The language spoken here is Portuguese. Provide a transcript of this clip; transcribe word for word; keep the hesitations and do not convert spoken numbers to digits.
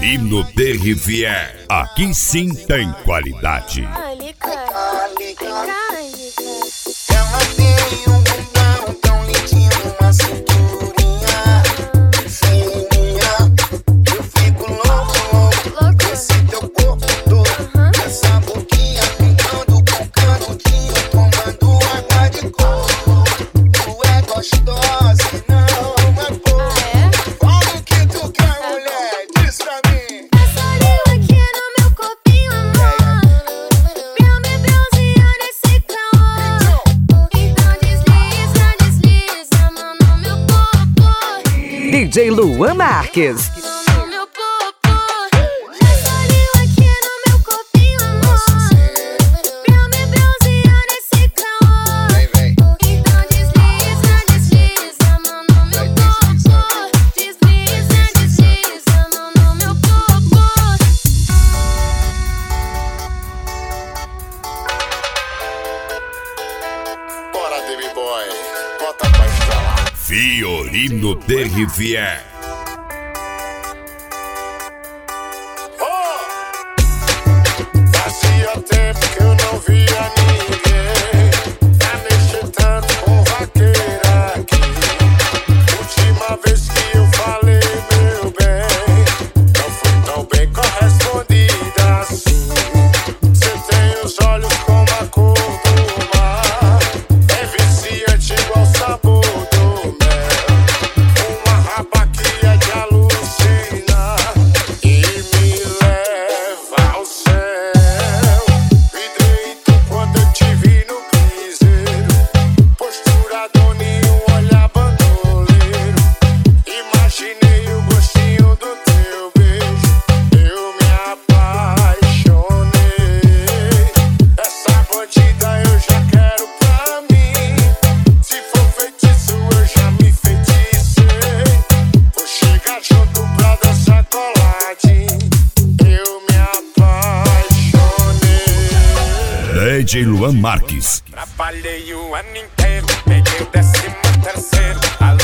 Fiorino de Rivière. Aqui sim tem qualidade. Ela tem um bundão tão lindinho, uma cinturinha fininha. Eu fico louco, louco com esse teu corpo todo. Essa boquinha pintando com canudinho, tomando água de coco. Tu é gostosa e não é pouco. Como que tu quer, mulher? Diz pra mim. Passarinho aqui no meu corpinho, amor. Pra me bronzear nesse calor. Então desliza, desliza, mão no meu corpo. D J Luan Marques. Mão no meu corpo. Passarinho aqui no meu corpinho, amor. Pra me bronzear nesse calor. Então desliza, desliza, mão no meu corpo. Desliza, desliza, mão no meu corpo. Bora, Baby Boy, bota pra estralar. Fiorino de Rivière. Fazia tempo que eu não via ninguém pra mexer tanto com vaqueira aqui. Última vez que eu falei, meu bem, não fui tão bem correspondida assim. Você tem os olhos como a cor do mar, é viciante igual o sabor do mel. Uma rapa que é de alucinar e me leva ao céu. Vidreito quando eu te vi no piseiro, postura doninho, olhar bandoleiro. Imaginei o gostinho do teu beijo, eu me apaixonei. Essa bandida eu já quero pra mim. Se for feitiço eu já me feiticei. Vou chegar junto pra dançar coladinho, eu me apaixonei. D J Luan Marques. Trabalhei o ano inteiro, peguei o décimo terceiro.